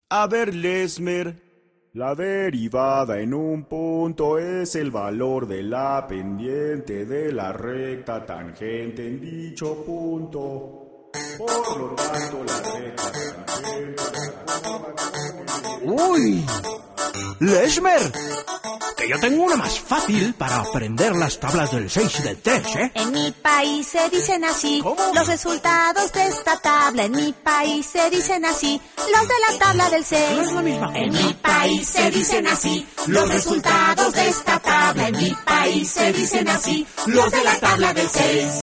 A ver, Lesmer, la derivada en un punto es el valor de la pendiente de la recta tangente en dicho punto. Por lo tanto, la recta tangente... ¡Uy! ¡Lesmer! Que yo tengo una más fácil para aprender las tablas del 6 y del 3, ¿eh? En mi país se dicen así. ¿Cómo? Los resultados de esta tabla. En mi país se dicen así. Los de la tabla del 6. No es la misma. En mi país se dicen así. Los resultados de esta tabla. En mi país se dicen así. Los de la tabla del 6.